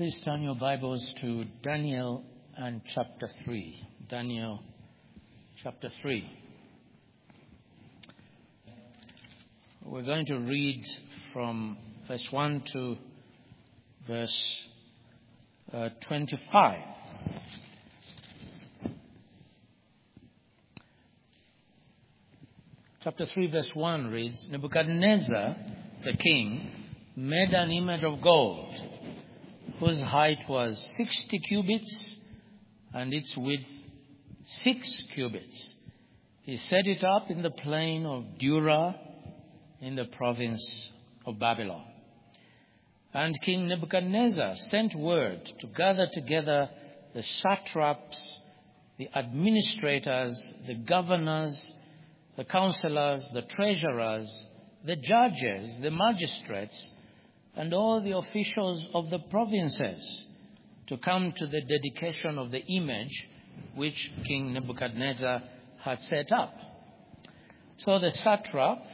Please turn your Bibles to Daniel and chapter 3. Daniel chapter 3. We're going to read from verse 1 to verse 25. Chapter 3 verse 1 reads, Nebuchadnezzar, the king, made an image of gold, whose height was 60 cubits and its width 6 cubits. He set it up in the plain of Dura in the province of Babylon. And King Nebuchadnezzar sent word to gather together the satraps, the administrators, the governors, the counselors, the treasurers, the judges, the magistrates, and all the officials of the provinces to come to the dedication of the image which King Nebuchadnezzar had set up. So the satraps,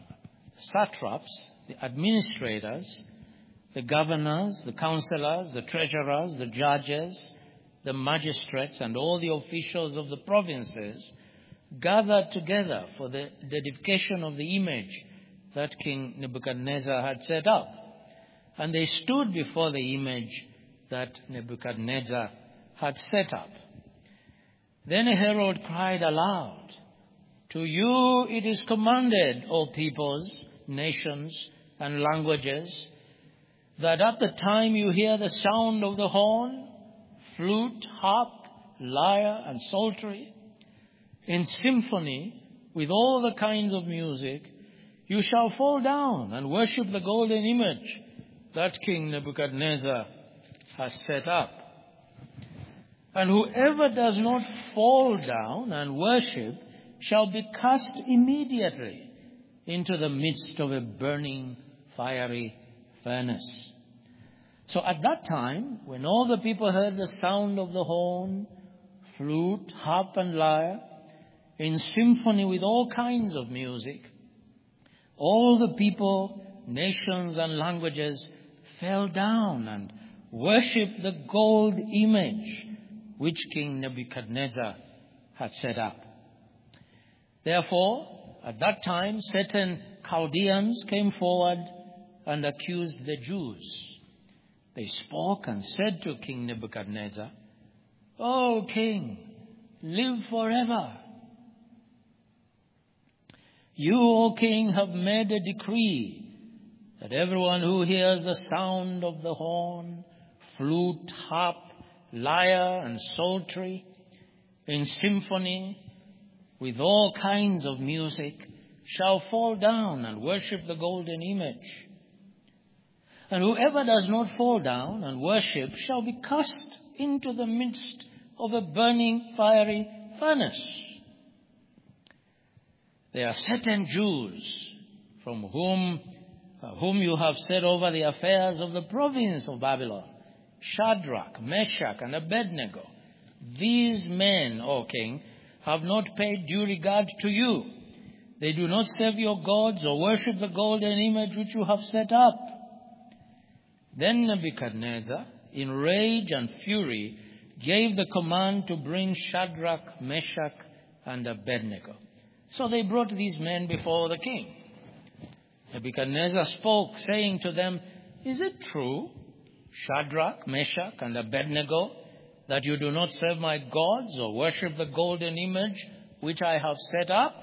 the administrators, the governors, the counselors, the treasurers, the judges, the magistrates, and all the officials of the provinces gathered together for the dedication of the image that King Nebuchadnezzar had set up. And they stood before the image that Nebuchadnezzar had set up. Then a herald cried aloud, To you it is commanded, O peoples, nations, and languages, that at the time you hear the sound of the horn, flute, harp, lyre, and psaltery, in symphony with all the kinds of music, you shall fall down and worship the golden image that King Nebuchadnezzar has set up. And whoever does not fall down and worship shall be cast immediately into the midst of a burning fiery furnace. So at that time, when all the people heard the sound of the horn, flute, harp, and lyre, in symphony with all kinds of music, all the people, nations, and languages fell down and worshipped the gold image which King Nebuchadnezzar had set up. Therefore, at that time, certain Chaldeans came forward and accused the Jews. They spoke and said to King Nebuchadnezzar, O king, live forever. You, O king, have made a decree that everyone who hears the sound of the horn, flute, harp, lyre, and psaltery, in symphony with all kinds of music, shall fall down and worship the golden image. And whoever does not fall down and worship shall be cast into the midst of a burning fiery furnace. There are certain Jews from whom you have set over the affairs of the province of Babylon, Shadrach, Meshach, and Abednego. These men, O king, have not paid due regard to you. They do not serve your gods or worship the golden image which you have set up. Then Nebuchadnezzar, in rage and fury, gave the command to bring Shadrach, Meshach, and Abednego. So they brought these men before the king. Nebuchadnezzar spoke, saying to them, Is it true, Shadrach, Meshach, and Abednego, that you do not serve my gods or worship the golden image which I have set up?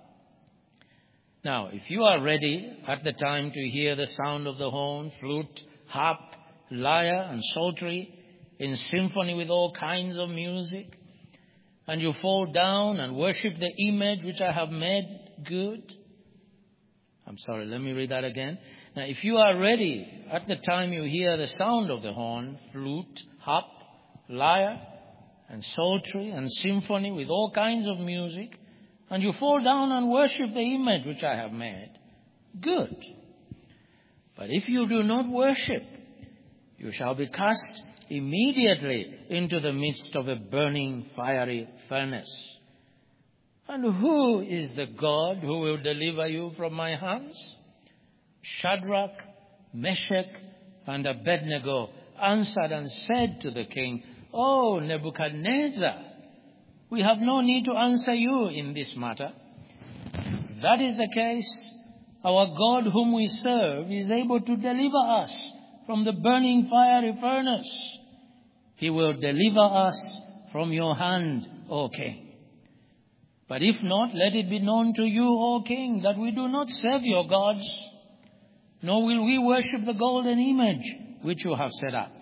Now, if you are ready at the time to hear the sound of the horn, flute, harp, lyre, and psaltery, in symphony with all kinds of music, and you fall down and worship the image which I have made good. Let me read that again. Now, if you are ready at the time you hear the sound of the horn, flute, harp, lyre, and psaltery, and symphony with all kinds of music, and you fall down and worship the image which I have made, good. But if you do not worship, you shall be cast immediately into the midst of a burning fiery furnace. And who is the God who will deliver you from my hands? Shadrach, Meshach, and Abednego answered and said to the king, "O Nebuchadnezzar, we have no need to answer you in this matter. If that is the case, our God whom we serve is able to deliver us from the burning fiery furnace. He will deliver us from your hand, O king. But if not, let it be known to you, O king, that we do not serve your gods, nor will we worship the golden image which you have set up."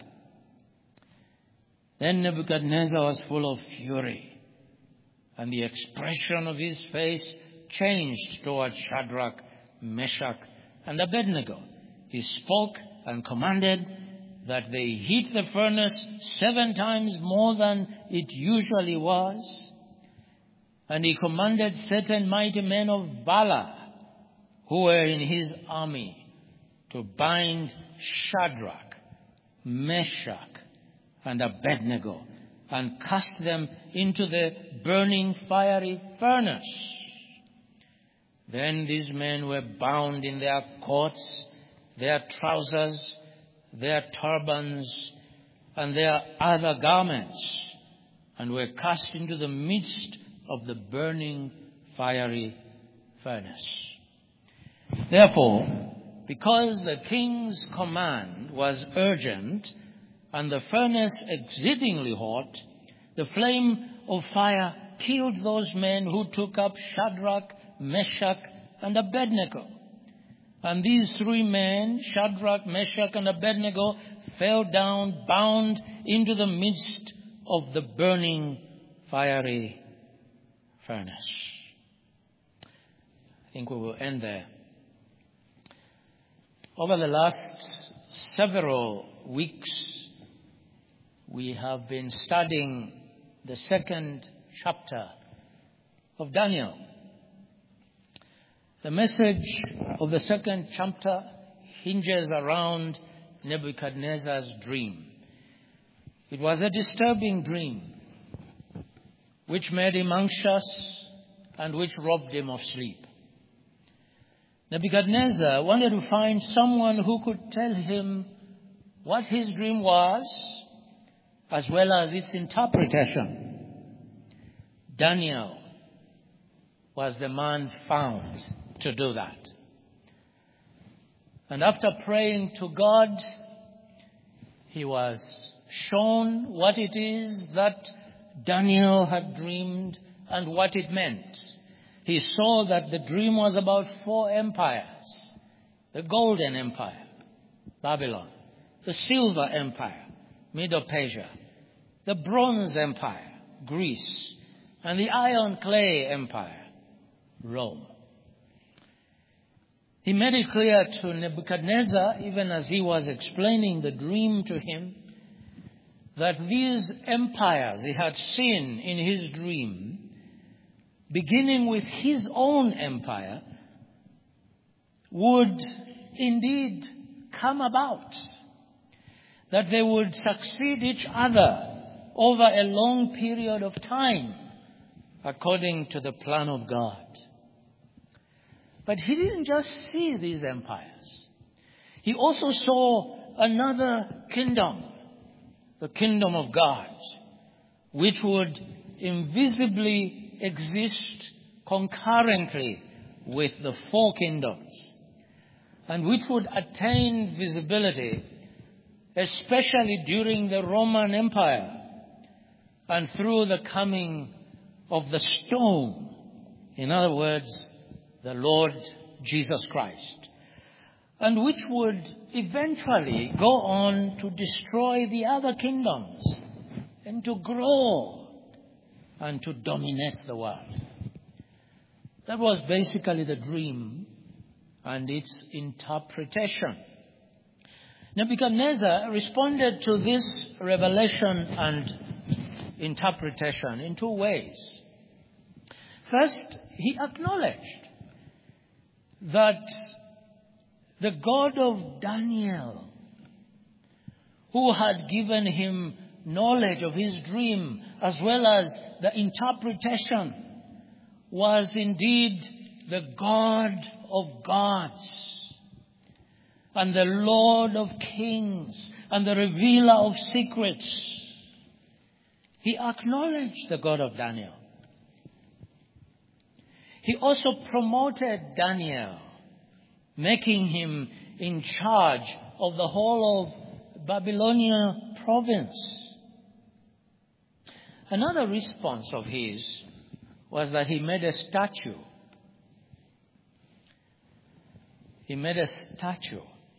Then Nebuchadnezzar was full of fury, and the expression of his face changed towards Shadrach, Meshach, and Abednego. He spoke and commanded that they heat the furnace 7 times more than it usually was. And he commanded certain mighty men of valor who were in his army to bind Shadrach, Meshach, and Abednego and cast them into the burning fiery furnace. Then these men were bound in their coats, their trousers, their turbans, and their other garments, and were cast into the midst of the burning fiery furnace. Therefore, because the king's command was urgent and the furnace exceedingly hot, the flame of fire killed those men who took up Shadrach, Meshach, and Abednego. And these 3 men, Shadrach, Meshach, and Abednego, fell down bound into the midst of the burning fiery furnace. I think we will end there. Over the last several weeks, we have been studying the 2nd chapter of Daniel. The message of the 2nd chapter hinges around Nebuchadnezzar's dream. It was a disturbing dream which made him anxious and which robbed him of sleep. Nebuchadnezzar wanted to find someone who could tell him what his dream was, as well as its interpretation. Daniel was the man found to do that. And after praying to God, he was shown what it is that Daniel had dreamed and what it meant. He saw that the dream was about 4 empires: the Golden Empire, Babylon; the Silver Empire, Medo-Persia; the Bronze Empire, Greece; and the Iron Clay Empire, Rome. He made it clear to Nebuchadnezzar, even as he was explaining the dream to him, that these empires he had seen in his dream, beginning with his own empire, would indeed come about, that they would succeed each other over a long period of time, according to the plan of God. But he didn't just see these empires. He also saw another kingdom, the kingdom of God, which would invisibly exist concurrently with the 4 kingdoms, and which would attain visibility, especially during the Roman Empire and through the coming of the stone. In other words, the Lord Jesus Christ, and which would eventually go on to destroy the other kingdoms and to grow and to dominate the world. That was basically the dream and its interpretation. Nebuchadnezzar responded to this revelation and interpretation in 2 ways. First, he acknowledged that the God of Daniel, who had given him knowledge of his dream as well as the interpretation, was indeed the God of gods and the Lord of kings and the revealer of secrets. He acknowledged the God of Daniel. He also promoted Daniel, making him in charge of the whole of Babylonia province. Another response of his was that he made a statue. He made a statue.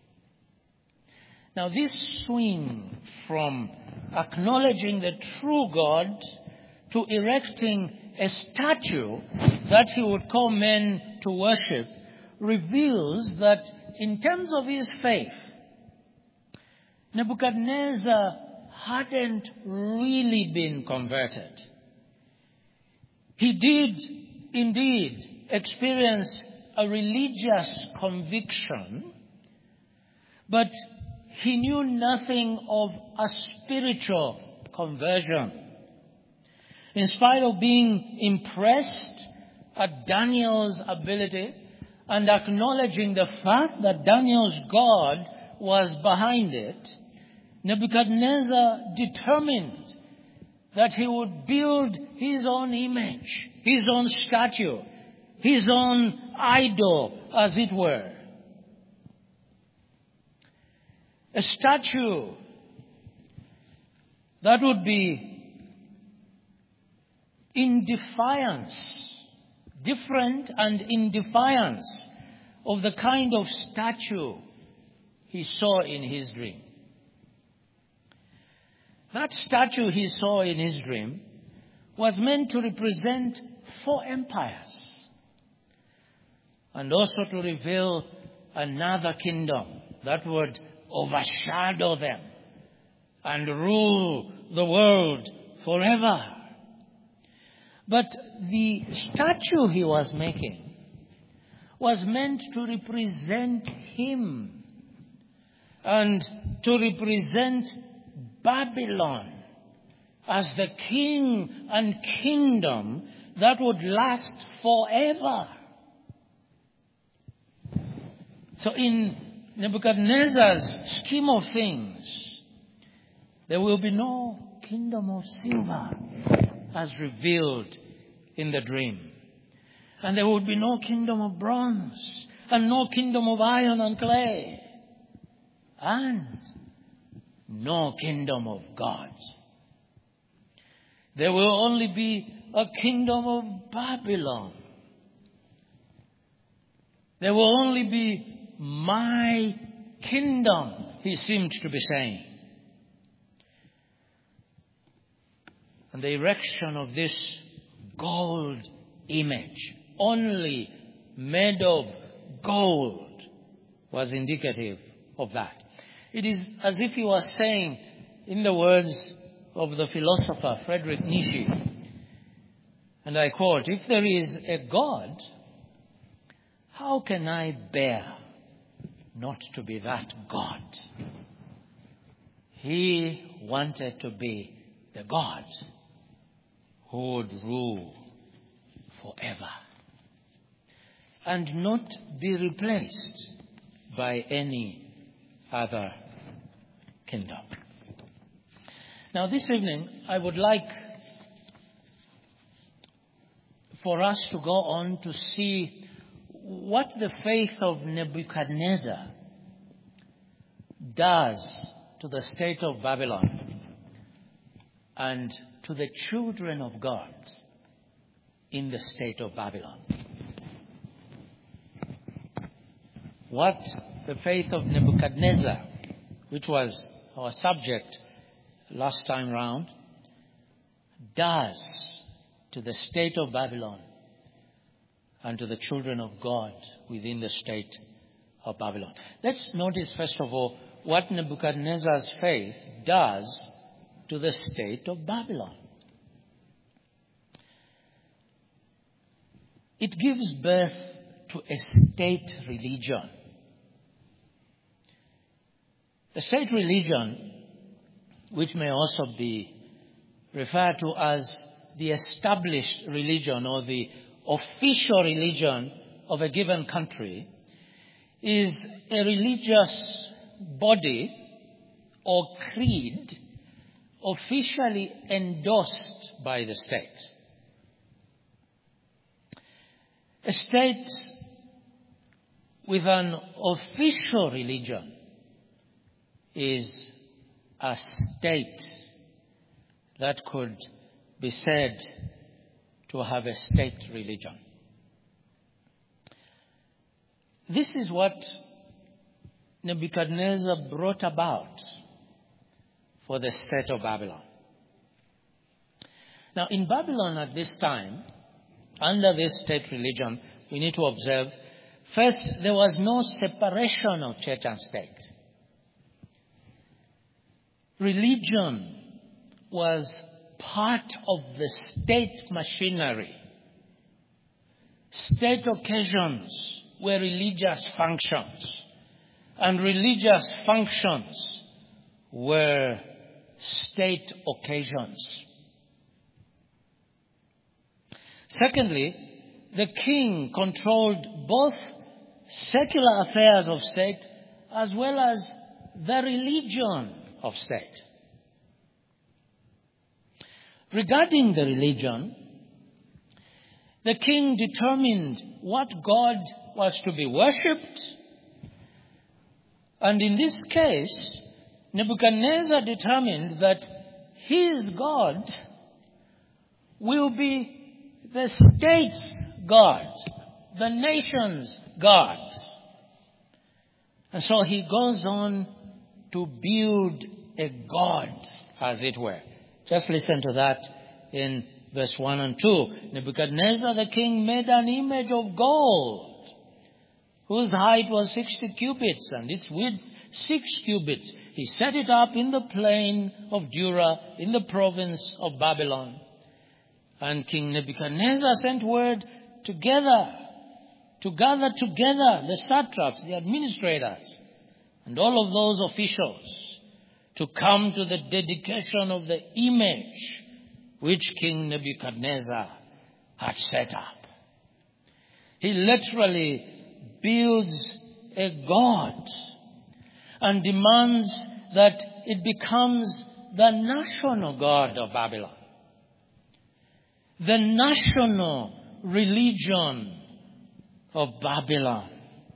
Now this swing from acknowledging the true God to erecting a statue that he would call men to worship reveals that in terms of his faith, Nebuchadnezzar hadn't really been converted. He did indeed experience a religious conviction, but he knew nothing of a spiritual conversion. In spite of being impressed at Daniel's ability and acknowledging the fact that Daniel's God was behind it, Nebuchadnezzar determined that he would build his own image, his own statue, his own idol, as it were. A statue that would be in defiance, different and in defiance of the kind of statue he saw in his dream. That statue he saw in his dream was meant to represent 4 empires and also to reveal another kingdom that would overshadow them and rule the world forever. But the statue he was making was meant to represent him and to represent Babylon as the king and kingdom that would last forever. So in Nebuchadnezzar's scheme of things, there will be no kingdom of silver as revealed in the dream. And there would be no kingdom of bronze and no kingdom of iron and clay. And no kingdom of God. There will only be a kingdom of Babylon. There will only be my kingdom, he seemed to be saying. And the erection of this gold image, only made of gold, was indicative of that. It is as if he was saying, in the words of the philosopher Friedrich Nietzsche, and I quote, "If there is a God, how can I bear not to be that God?" He wanted to be the God who would rule forever and not be replaced by any other kingdom. Now this evening, I would like for us to go on to see what the faith of Nebuchadnezzar does to the state of Babylon and to the children of God in the state of Babylon. What the faith of Nebuchadnezzar, which was our subject last time round, does to the state of Babylon and to the children of God within the state of Babylon. Let's notice, first of all, what Nebuchadnezzar's faith does to the state of Babylon. It gives birth to a state religion. A state religion, which may also be referred to as the established religion or the official religion of a given country, is a religious body or creed officially endorsed by the state. A state with an official religion is a state that could be said to have a state religion. This is what Nebuchadnezzar brought about for the state of Babylon. Now, in Babylon at this time, under this state religion, we need to observe, first, there was no separation of church and state. Religion was part of the state machinery. State occasions were religious functions, and religious functions were state occasions. Secondly, the king controlled both secular affairs of state as well as the religion of state. Regarding the religion, the king determined what God was to be worshipped, and in this case, Nebuchadnezzar determined that his God will be the state's God, the nation's God. And so he goes on to build a God, as it were. Just listen to that in verse 1 and 2. Nebuchadnezzar the king made an image of gold, whose height was 60 cubits and its width 6 cubits. He set it up in the plain of Dura in the province of Babylon. And King Nebuchadnezzar sent word to gather together the satraps, the administrators, and all of those officials to come to the dedication of the image which King Nebuchadnezzar had set up. He literally builds a god and demands that it becomes the national god of Babylon, the national religion of Babylon.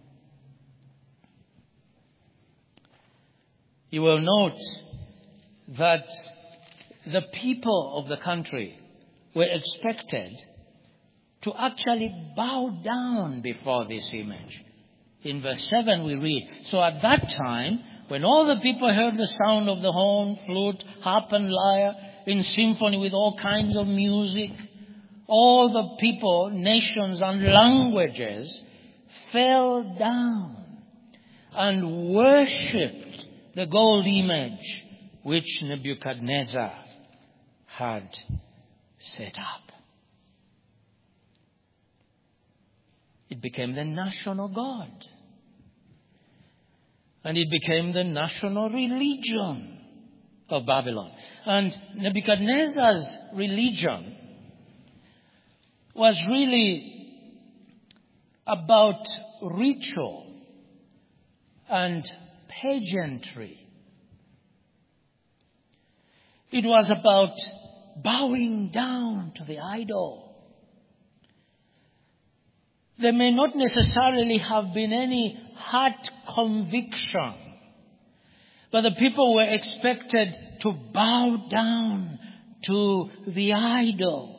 You will note that the people of the country were expected to actually bow down before this image. In verse 7 we read, so at that time, when all the people heard the sound of the horn, flute, harp and lyre, in symphony with all kinds of music, all the people, nations and languages fell down and worshipped the gold image which Nebuchadnezzar had set up. It became the national god. And it became the national religion of Babylon. And Nebuchadnezzar's religion was really about ritual and pageantry. It was about bowing down to the idol. There may not necessarily have been any heart conviction, but the people were expected to bow down to the idol.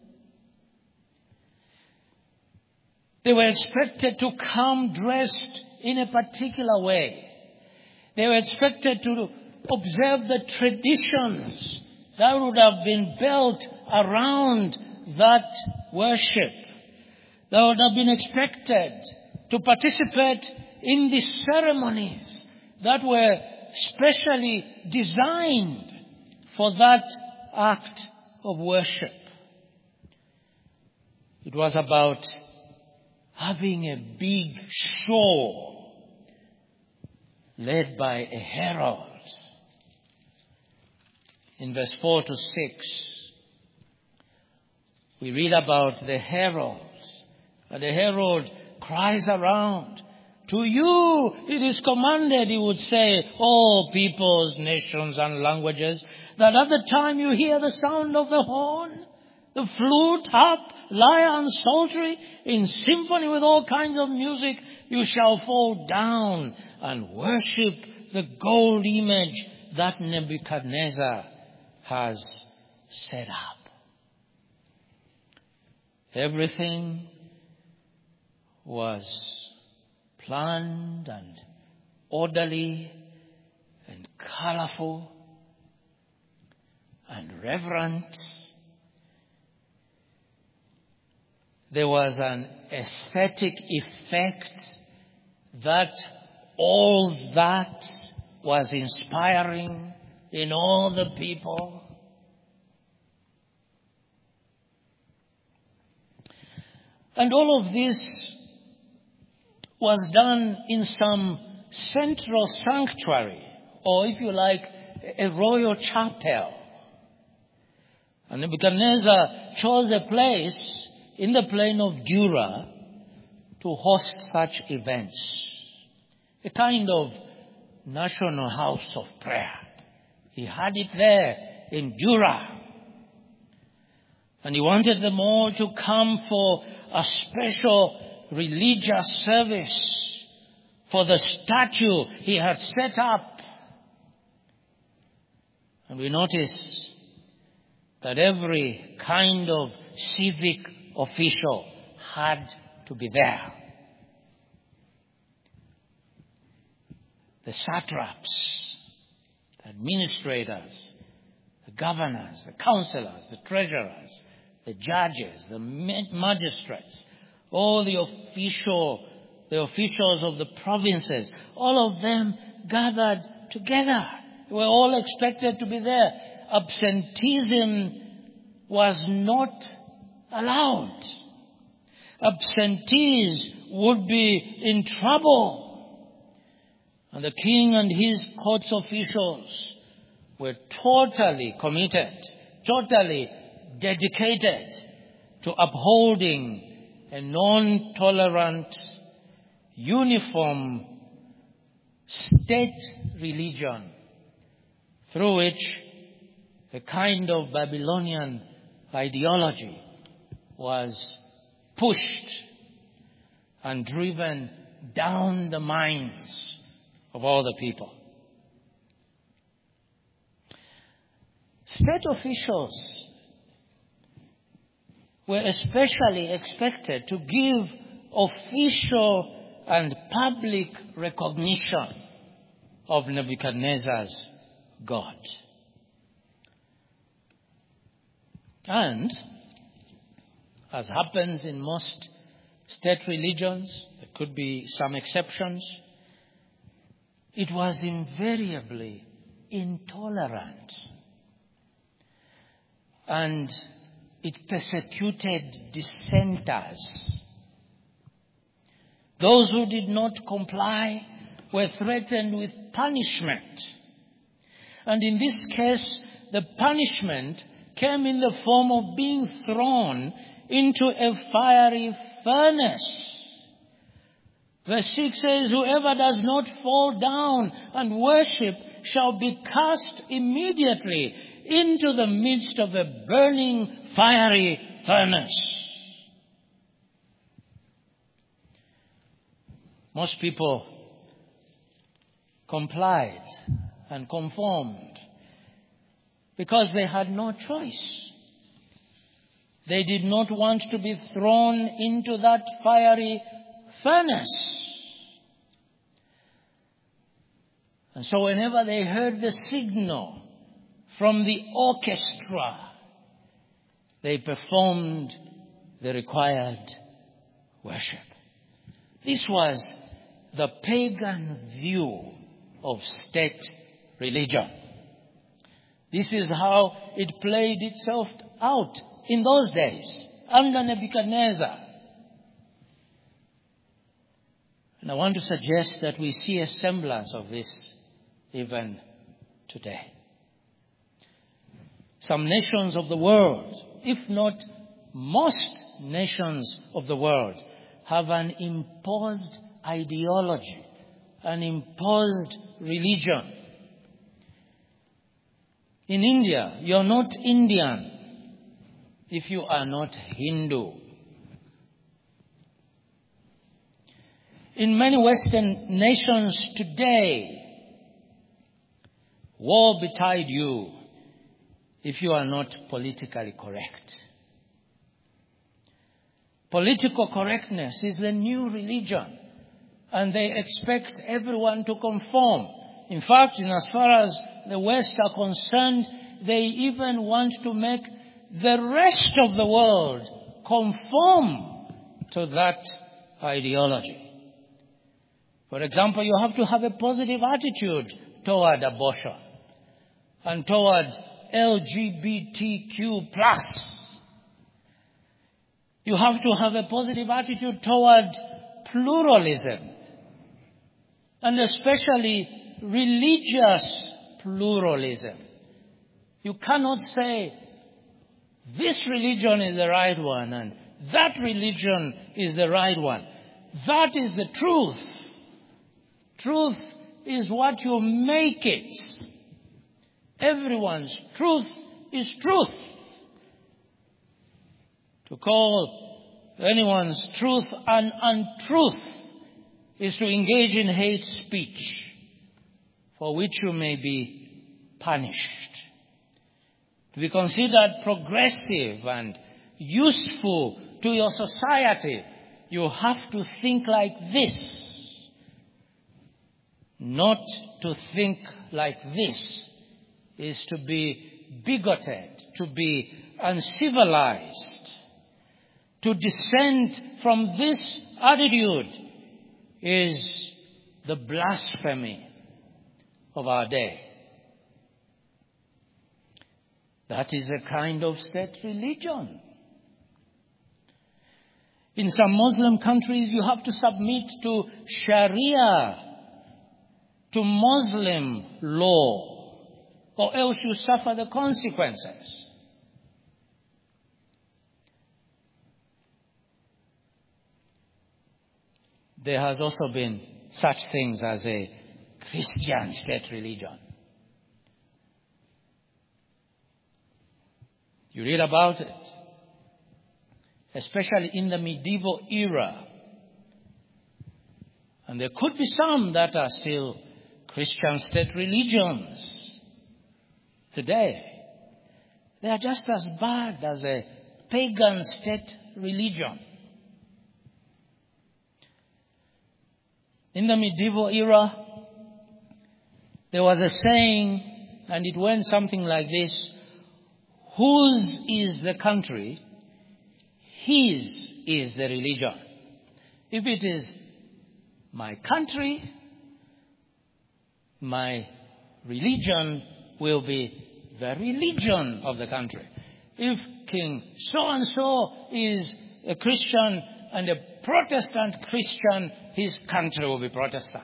They were expected to come dressed in a particular way. They were expected to observe the traditions that would have been built around that worship. They would have been expected to participate in the ceremonies that were specially designed for that act of worship. It was about having a big show led by a herald. In verse 4 to 6, we read about the herald. The herald cries around To you it is commanded, he would say, all peoples, nations, and languages, that at the time you hear the sound of the horn, the flute, harp, lyre, and psaltery, in symphony with all kinds of music, you shall fall down and worship the gold image that Nebuchadnezzar has set up. Everything was planned and orderly and colorful and reverent. There was an aesthetic effect that all that was inspiring in all the people. And all of this was done in some central sanctuary, or if you like, a royal chapel. And Nebuchadnezzar chose a place in the plain of Dura to host such events. A kind of national house of prayer. He had it there in Dura. And he wanted them all to come for a special religious service for the statue he had set up. And we notice that every kind of civic official had to be there. The satraps, the administrators, the governors, the counselors, the treasurers, the judges, the magistrates, all the officials of the provinces, all of them gathered together. They were all expected to be there. Absenteeism was not allowed. Absentees would be in trouble. And the king and his court officials were totally committed, totally dedicated to upholding a non-tolerant, uniform state religion through which a kind of Babylonian ideology was pushed and driven down the minds of all the people. State officials were especially expected to give official and public recognition of Nebuchadnezzar's God. And, as happens in most state religions, there could be some exceptions, it was invariably intolerant. And it persecuted dissenters. Those who did not comply were threatened with punishment. And in this case, the punishment came in the form of being thrown into a fiery furnace. Verse 6 says, whoever does not fall down and worship shall be cast immediately into the midst of a burning fiery furnace. Most people complied and conformed because they had no choice. They did not want to be thrown into that fiery furnace. And so whenever they heard the signal from the orchestra, they performed the required worship. This was the pagan view of state religion. This is how it played itself out in those days under Nebuchadnezzar. And I want to suggest that we see a semblance of this even today. Some nations of the world, if not most nations of the world, have an imposed ideology, an imposed religion. In India, you're not Indian if you are not Hindu. In many Western nations today, woe betide you if you are not politically correct. Political correctness is the new religion, and they expect everyone to conform. In fact, in as far as the West are concerned, they even want to make the rest of the world conform to that ideology. For example, you have to have a positive attitude toward abortion and toward LGBTQ+. You have to have a positive attitude toward pluralism, and especially religious pluralism. You cannot say, this religion is the right one and that religion is the right one. That is the truth. Truth is what you make it. Everyone's truth is truth. To call anyone's truth an untruth is to engage in hate speech, for which you may be punished. To be considered progressive and useful to your society, you have to think like this. Not to think like this is to be bigoted, to be uncivilized. To dissent from this attitude is the blasphemy of our day. That is a kind of state religion. In some Muslim countries, you have to submit to Sharia, to Muslim law, or else you suffer the consequences. There has also been such things as a Christian state religion. You read about it, especially in the medieval era. And there could be some that are still Christian state religions today. They are just as bad as a pagan state religion. In the medieval era, there was a saying, and it went something like this: whose is the country, his is the religion. If it is my country, my religion will be the religion of the country. If King so-and-so is a Christian and a Protestant Christian, his country will be Protestant.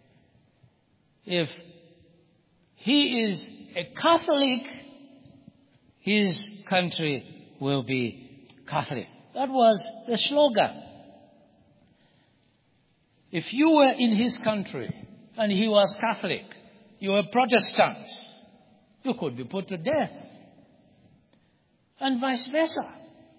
If he is a Catholic, his country will be Catholic. That was the slogan. If you were in his country and he was Catholic, you were Protestant, you could be put to death. And vice versa.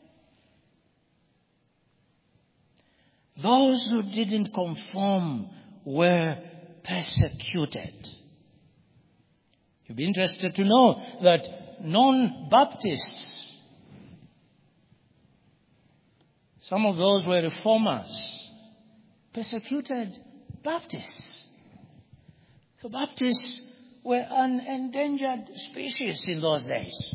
Those who didn't conform were persecuted. You'd be interested to know that non-Baptists, some of those were reformers, persecuted Baptists. So Baptists were an endangered species in those days.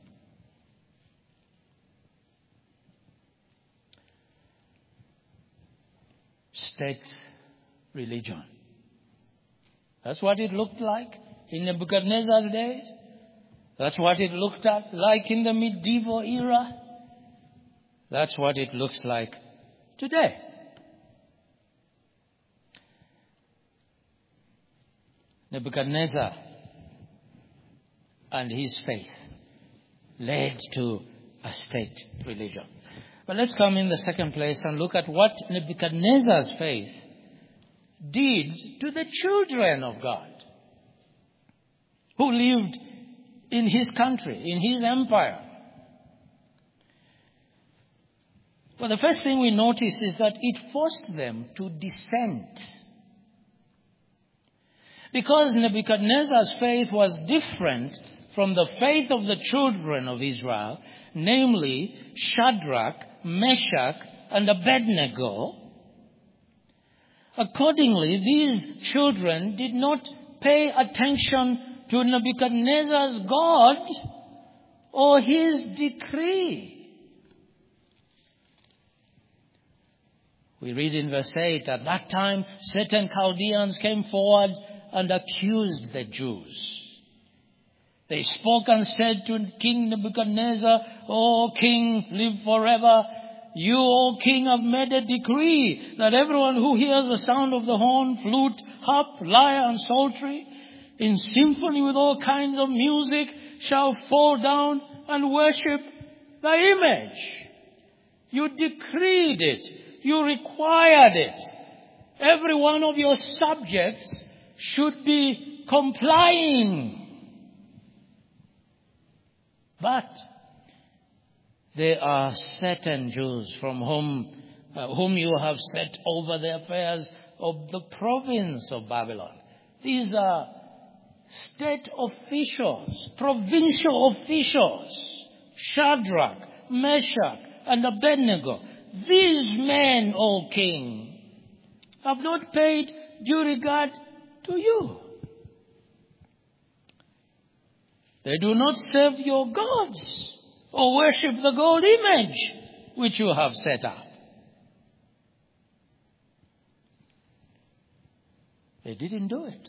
State religion. That's what it looked like in Nebuchadnezzar's days. That's what it looked like in the medieval era. That's what it looks like today. Nebuchadnezzar and his faith led to a state religion. But let's come in the second place and look at what Nebuchadnezzar's faith did to the children of God who lived in his country, in his empire. Well, the first thing we notice is that it forced them to dissent. Because Nebuchadnezzar's faith was different from the faith of the children of Israel, namely Shadrach, Meshach, and Abednego. Accordingly, these children did not pay attention to Nebuchadnezzar's God or his decree. We read in verse 8, at that time certain Chaldeans came forward and accused the Jews. They spoke and said to King Nebuchadnezzar, O king, live forever. You, O king, have made a decree that everyone who hears the sound of the horn, flute, harp, lyre, and psaltery, in symphony with all kinds of music, shall fall down and worship the image. You decreed it. You required it. Every one of your subjects should be complying. But there are certain Jews from whom you have set over the affairs of the province of Babylon. These are state officials, provincial officials, Shadrach, Meshach, and Abednego. These men, O king, have not paid due regard to you. They do not serve your gods or worship the gold image which you have set up. They didn't do it.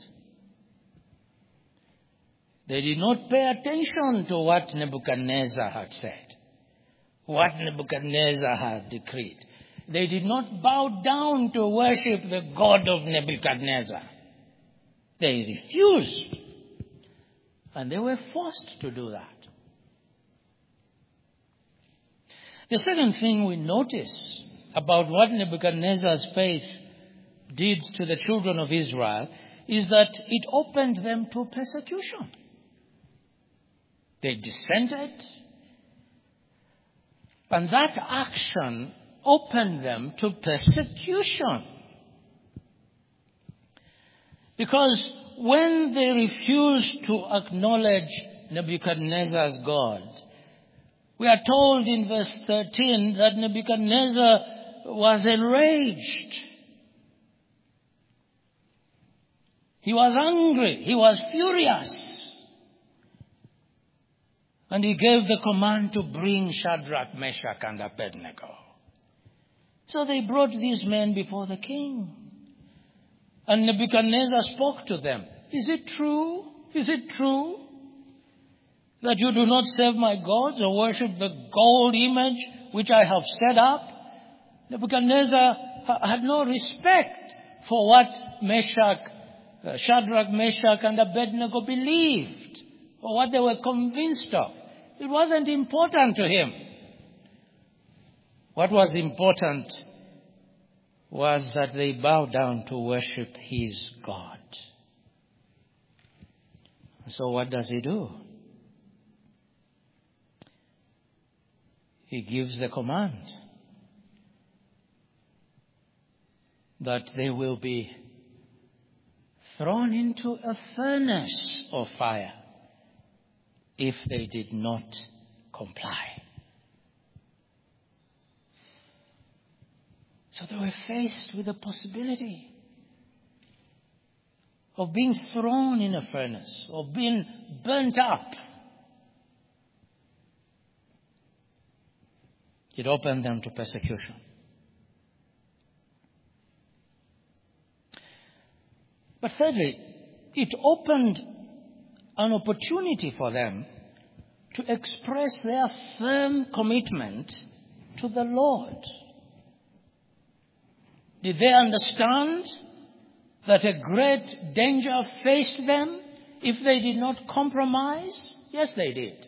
They did not pay attention to what Nebuchadnezzar had said, what Nebuchadnezzar had decreed. They did not bow down to worship the God of Nebuchadnezzar. They refused. And they were forced to do that. The second thing we notice about what Nebuchadnezzar's faith did to the children of Israel is that it opened them to persecution. They dissented, and that action opened them to persecution. Because when they refused to acknowledge Nebuchadnezzar's God, we are told in verse 13 that Nebuchadnezzar was enraged. He was angry. He was furious. And he gave the command to bring Shadrach, Meshach, and Abednego. So they brought these men before the king. And Nebuchadnezzar spoke to them. Is it true? Is it true that you do not serve my gods or worship the gold image which I have set up? Nebuchadnezzar had no respect for what Shadrach, Meshach, and Abednego believed, or what they were convinced of. It wasn't important to him. What was important was that they bowed down to worship his God. So what does he do? He gives the command that they will be thrown into a furnace of fire if they did not comply. So they were faced with the possibility of being thrown in a furnace, of being burnt up. It opened them to persecution. But thirdly, it opened an opportunity for them to express their firm commitment to the Lord. Did they understand that a great danger faced them if they did not compromise? Yes, they did.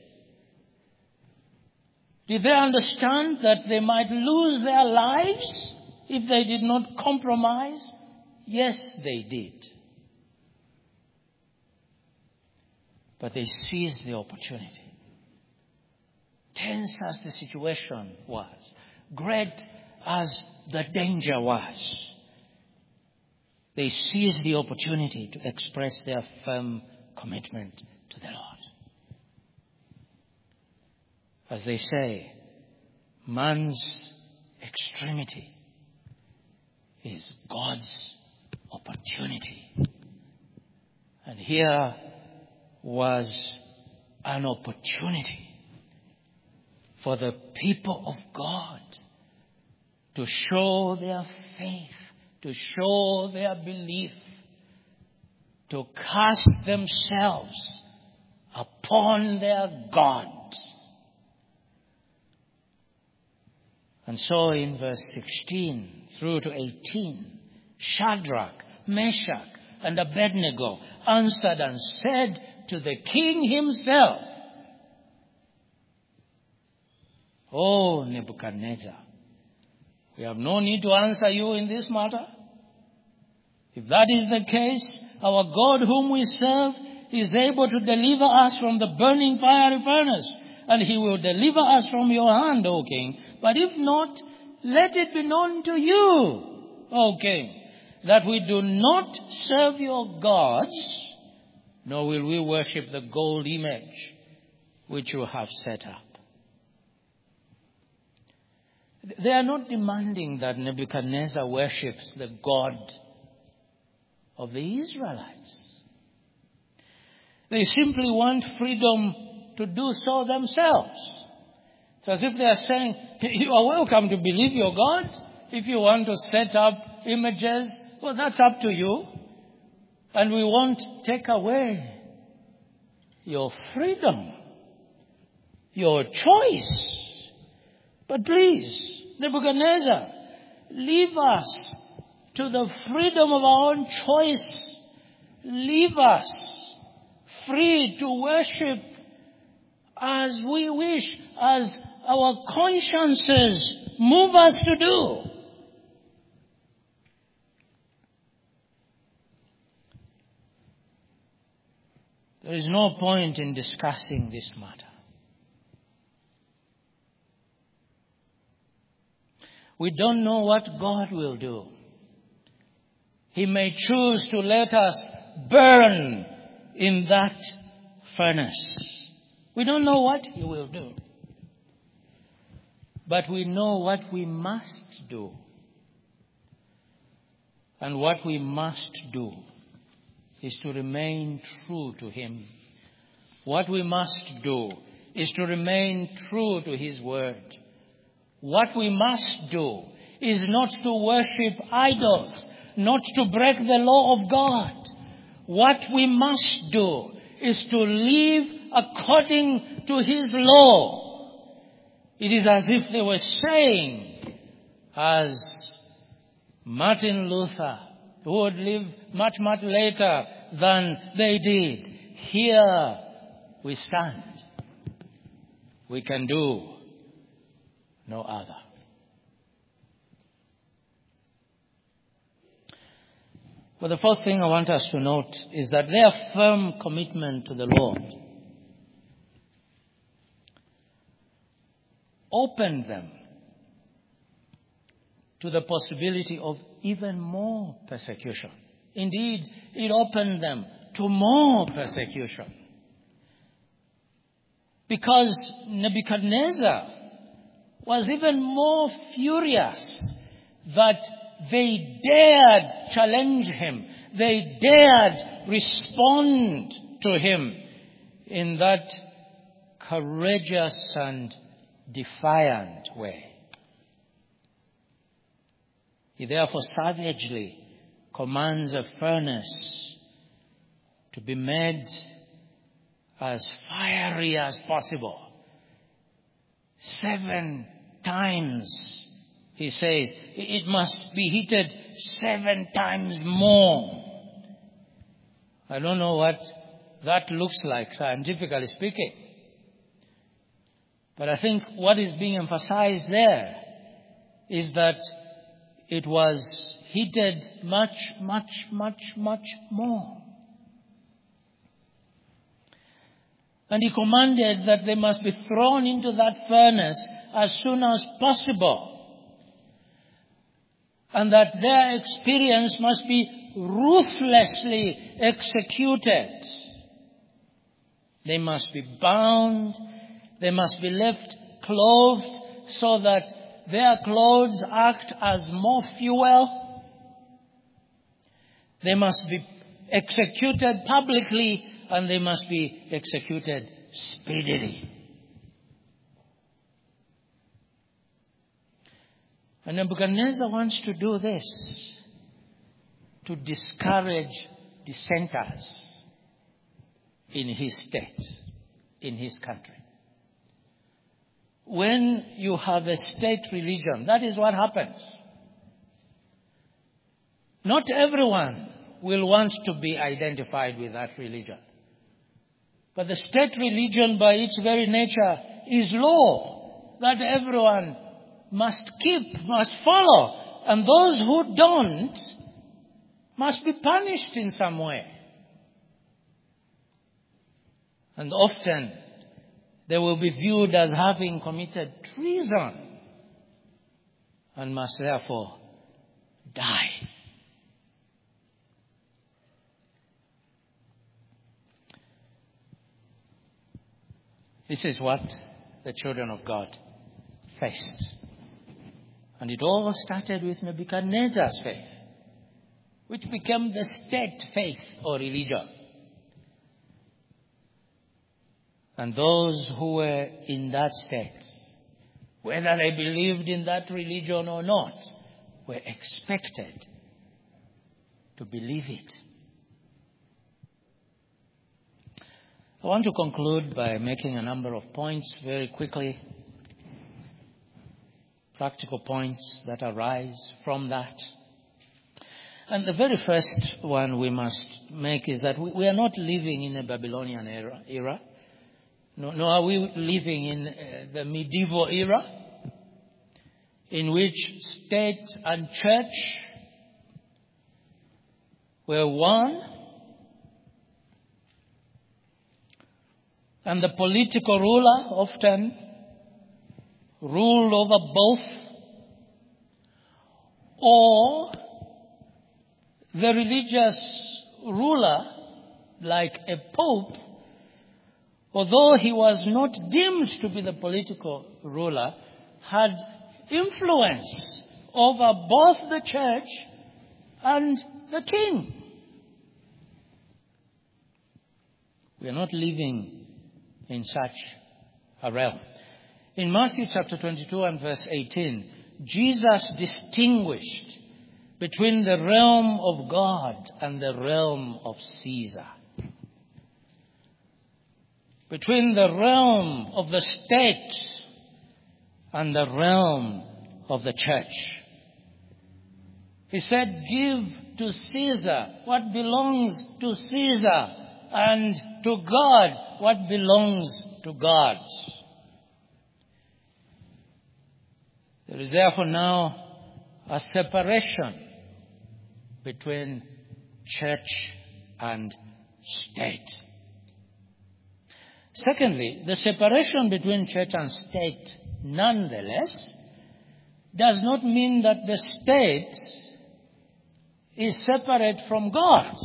Did they understand that they might lose their lives if they did not compromise? Yes, they did. But they seized the opportunity. Tense as the situation was, great as the danger was, they seized the opportunity to express their firm commitment to the Lord. As they say, man's extremity is God's opportunity. And here was an opportunity for the people of God to show their faith, to show their belief, to cast themselves upon their God. And so in verse 16 through to 18, Shadrach, Meshach, and Abednego answered and said to the king himself, "O Nebuchadnezzar, we have no need to answer you in this matter. If that is the case, our God whom we serve is able to deliver us from the burning fiery furnace, and he will deliver us from your hand, O king. But if not, let it be known to you, O king, that we do not serve your gods, nor will we worship the gold image which you have set up." They are not demanding that Nebuchadnezzar worships the God of the Israelites. They simply want freedom to do so themselves. It's as if they are saying, you are welcome to believe your God. If you want to set up images, well, that's up to you. And we won't take away your freedom, your choice. But please, Nebuchadnezzar, leave us to the freedom of our own choice. Leave us free to worship as we wish, as our consciences move us to do. There is no point in discussing this matter. We don't know what God will do. He may choose to let us burn in that furnace. We don't know what he will do. But we know what we must do. And what we must do is to remain true to him. What we must do is to remain true to his word. What we must do is not to worship idols, not to break the law of God. What we must do is to live according to his law. It is as if they were saying, as Martin Luther, who would live much, much later than they did, here we stand. We can do no other. But the fourth thing I want us to note is that their firm commitment to the Lord opened them to the possibility of even more persecution. Indeed, it opened them to more persecution. Because Nebuchadnezzar was even more furious that they dared challenge him. They dared respond to him in that courageous and defiant way. He therefore savagely commands a furnace to be made as fiery as possible. 7 times, he says, it must be heated 7 times more. I don't know what that looks like, scientifically speaking. But I think what is being emphasized there is that it was heated much, much, much, much more. And he commanded that they must be thrown into that furnace as soon as possible. And that their experience must be ruthlessly executed. They must be bound. They must be left clothed so that their clothes act as more fuel. They must be executed publicly, and they must be executed speedily. And Nebuchadnezzar wants to do this to discourage dissenters in his state, in his country. When you have a state religion, that is what happens. Not everyone will want to be identified with that religion. But the state religion by its very nature is law that everyone must keep, must follow. And those who don't must be punished in some way. And often they will be viewed as having committed treason and must therefore die. This is what the children of God faced. And it all started with Nebuchadnezzar's faith, which became the state faith or religion. And those who were in that state, whether they believed in that religion or not, were expected to believe it. I want to conclude by making a number of points very quickly. Practical points that arise from that. And the very first one we must make is that we are not living in a Babylonian era. Nor are we living in the medieval era in which state and church were one, and the political ruler often ruled over both, or the religious ruler, like a pope, although he was not deemed to be the political ruler, had influence over both the church and the king. We are not living in such a realm. In Matthew chapter 22 and verse 18, Jesus distinguished between the realm of God and the realm of Caesar. Between the realm of the state and the realm of the church. He said, give to Caesar what belongs to Caesar, and to God what belongs to God. There is therefore now a separation between church and state. Secondly, the separation between church and state, nonetheless, does not mean that the state is separate from God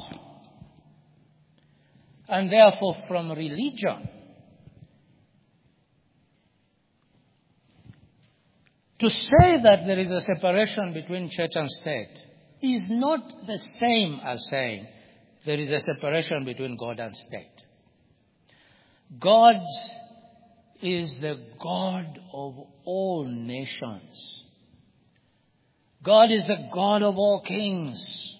and therefore from religion. To say that there is a separation between church and state is not the same as saying there is a separation between God and state. God is the God of all nations. God is the God of all kings.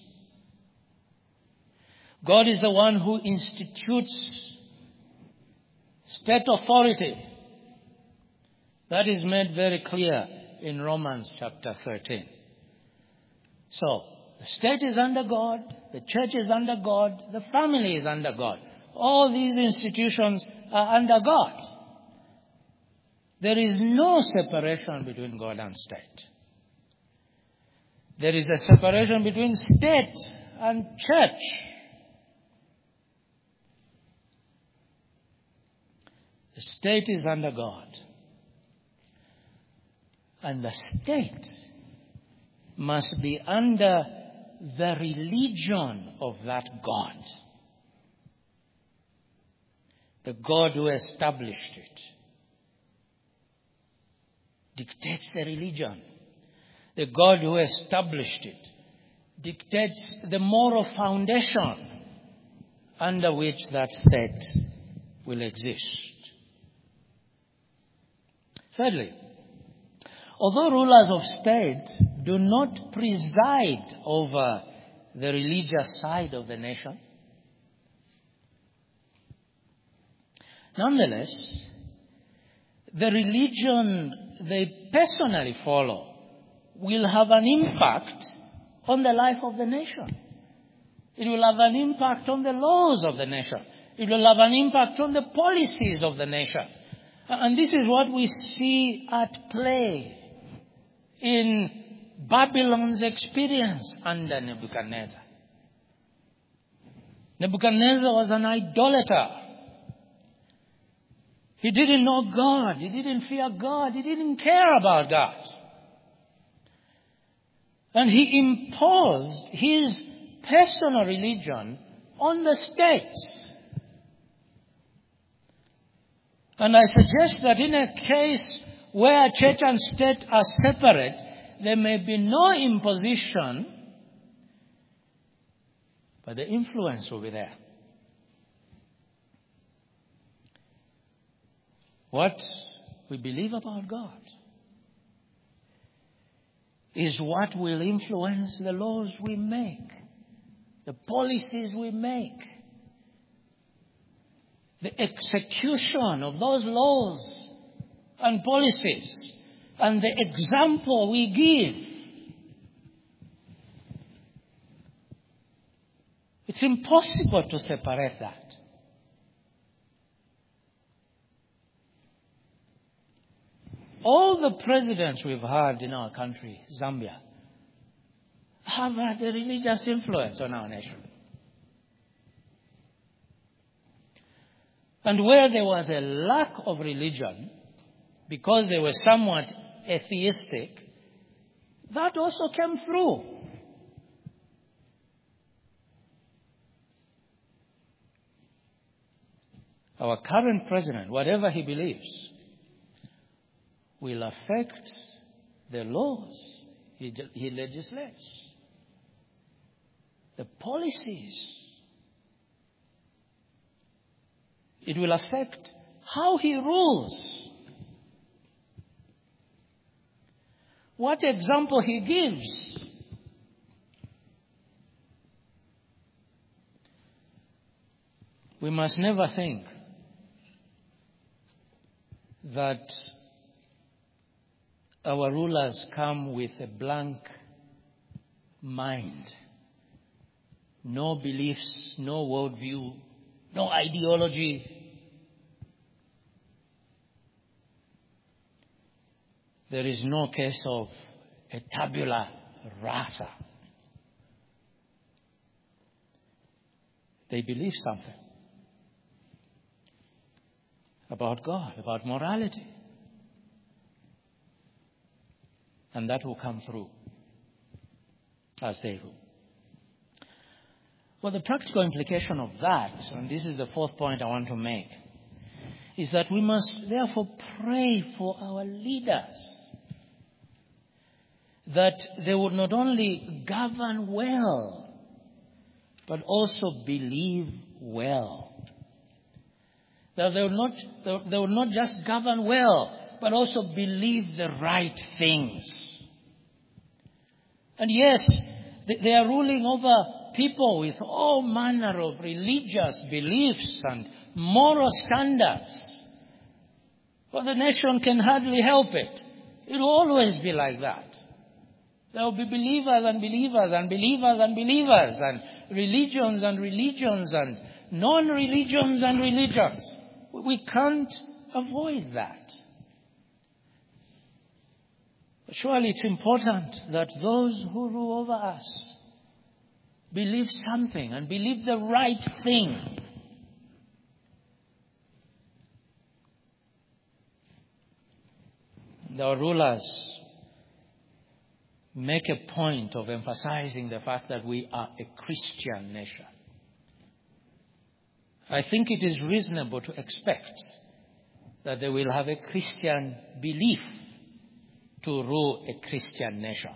God is the one who institutes state authority. That is made very clear in Romans chapter 13. So, the state is under God, the church is under God, the family is under God. All these institutions are under God. There is no separation between God and state. There is a separation between state and church. The state is under God. And the state must be under the religion of that God. The God who established it dictates the religion. The God who established it dictates the moral foundation under which that state will exist. Thirdly, although rulers of state do not preside over the religious side of the nation, nonetheless, the religion they personally follow will have an impact on the life of the nation. It will have an impact on the laws of the nation. It will have an impact on the policies of the nation. And this is what we see at play in Babylon's experience under Nebuchadnezzar. Nebuchadnezzar was an idolater. He didn't know God. He didn't fear God. He didn't care about God. And he imposed his personal religion on the state. And I suggest that in a case where church and state are separate, there may be no imposition, but the influence will be there. What we believe about God is what will influence the laws we make, the policies we make, the execution of those laws and policies, and the example we give. It's impossible to separate that. All the presidents we've had in our country, Zambia, have had a religious influence on our nation. And where there was a lack of religion, because they were somewhat atheistic, that also came through. Our current president, whatever he believes, will affect the laws he legislates, the policies. It will affect how he rules, what example he gives. We must never think that our rulers come with a blank mind, no beliefs, no worldview, no ideology. There is no case of a tabula rasa. They believe something about God, about morality. And that will come through as they rule. Well, the practical implication of that, and this is the fourth point I want to make, is that we must therefore pray for our leaders, that they would not only govern well, but also believe well. That they would not just govern well, but also believe the right things. And yes, they are ruling over people with all manner of religious beliefs and moral standards. But the nation can hardly help it. It will always be like that. There will be believers and believers and believers and believers and religions and non-religions and religions. We can't avoid that. Surely it's important that those who rule over us believe something and believe the right thing. Our rulers make a point of emphasizing the fact that we are a Christian nation. I think it is reasonable to expect that they will have a Christian belief to rule a Christian nation.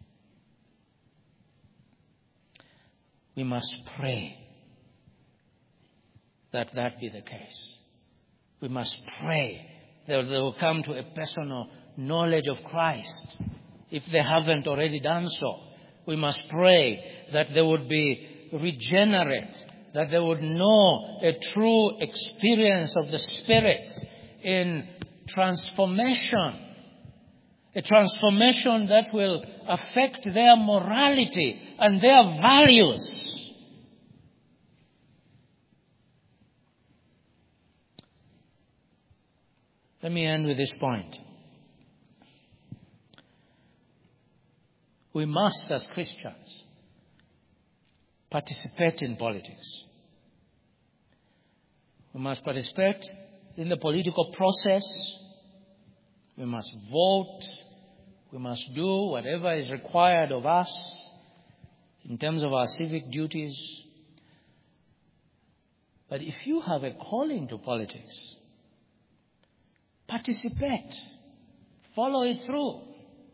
We must pray that be the case. We must pray that they will come to a personal knowledge of Christ. If they haven't already done so, we must pray that they would be regenerate, that they would know a true experience of the Spirit in transformation, a transformation that will affect their morality and their values. Let me end with this point. We must, as Christians, participate in politics. We must participate in the political process. We must vote. We must do whatever is required of us in terms of our civic duties. But if you have a calling to politics, participate. Follow it through.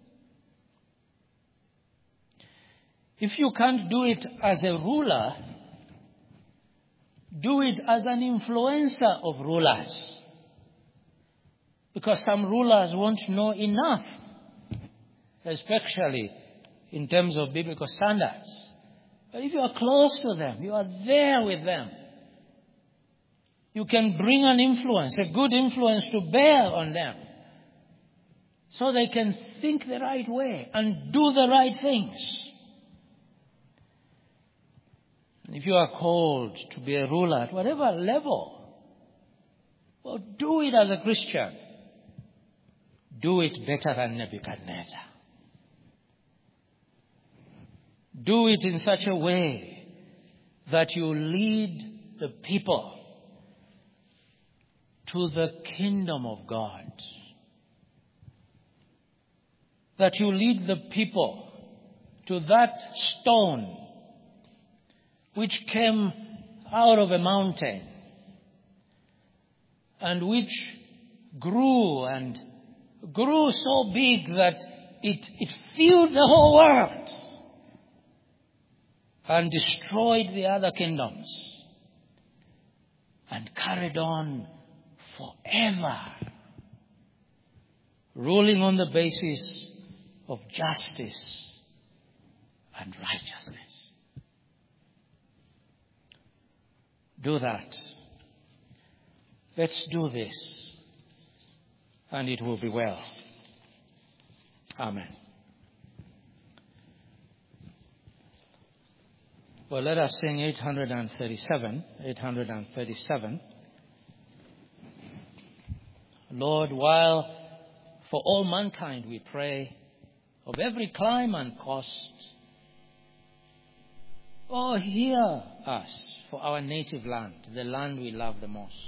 If you can't do it as a ruler, do it as an influencer of rulers. Because some rulers won't know enough, especially in terms of biblical standards. But if you are close to them, you are there with them, you can bring an influence, a good influence to bear on them, so they can think the right way and do the right things. If you are called to be a ruler at whatever level, well, do it as a Christian. Do it better than Nebuchadnezzar. Do it in such a way that you lead the people to the kingdom of God. That you lead the people to that stone which came out of a mountain and which grew and grew so big that it filled the whole world and destroyed the other kingdoms and carried on forever, ruling on the basis of justice and righteousness. Do that. Let's do this, and it will be well. Amen. Well, let us sing 837. 837. Lord, while for all mankind we pray, of every clime and cost, oh, hear us for our native land, the land we love the most.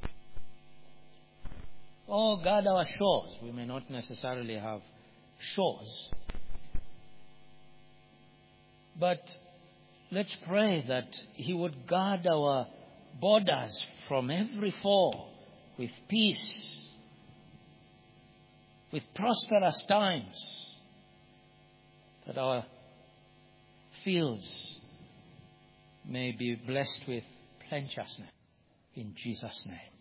Oh, guard our shores. We may not necessarily have shores, but let's pray that He would guard our borders from every foe with peace, with prosperous times, that our fields may be blessed with plenteousness. In Jesus' name.